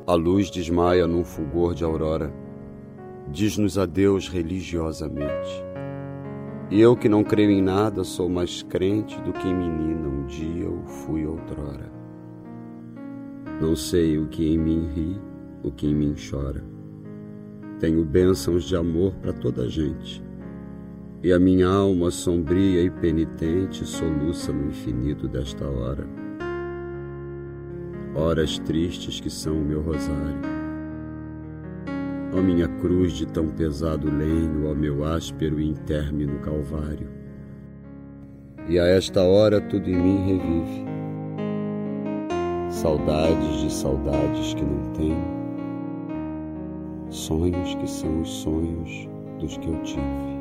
A luz desmaia num fulgor de aurora, diz-nos adeus religiosamente. E eu que não creio em nada, sou mais crente do que em menina um dia eu fui outrora. Não sei o que em mim ri, o que em mim chora. Tenho bênçãos de amor para toda a gente, e a minha alma sombria e penitente soluça no infinito desta hora. Horas tristes que são o meu rosário. Ó minha cruz de tão pesado lenho, ó meu áspero e intermino calvário. E a esta hora tudo em mim revive. Saudades de saudades que não tenho. Sonhos que são os sonhos dos que eu tive.